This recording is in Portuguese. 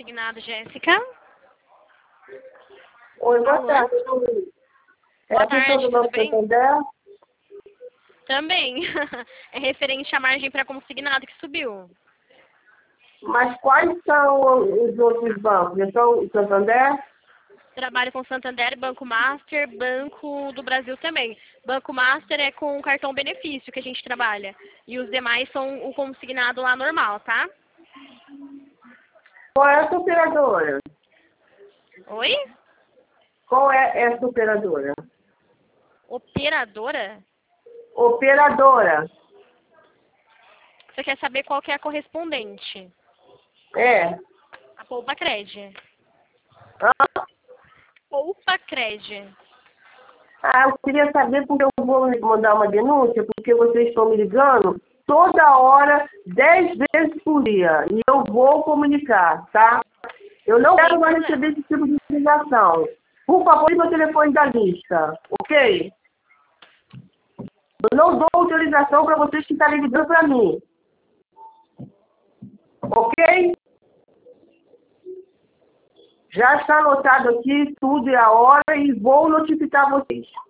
consignado, Jéssica. Oi, boa Alô? tarde. Boa tarde, do tudo Banco bem? Santander? Também. É referente à margem para consignado que subiu. Mas quais são os outros bancos? Então, o Santander? Trabalho com Santander, Banco Master, Banco do Brasil também. Banco Master é com o cartão benefício que a gente trabalha. E os demais são o consignado lá normal, tá? Qual é essa operadora? Oi? Qual é essa operadora? Operadora? Operadora. Você quer saber qual que é a correspondente? É. A Poupa Cred. Hã? Poupa Cred. Ah, eu queria saber porque eu vou mandar uma denúncia, porque vocês estão me ligando toda hora, 10 vezes por dia. E eu vou comunicar, tá? Eu não quero mais receber esse tipo de ligação. Por favor, tire meu telefone da lista, ok? Eu não dou autorização para vocês que estarem ligando para mim. Ok? Já está anotado aqui tudo e a hora e vou notificar vocês.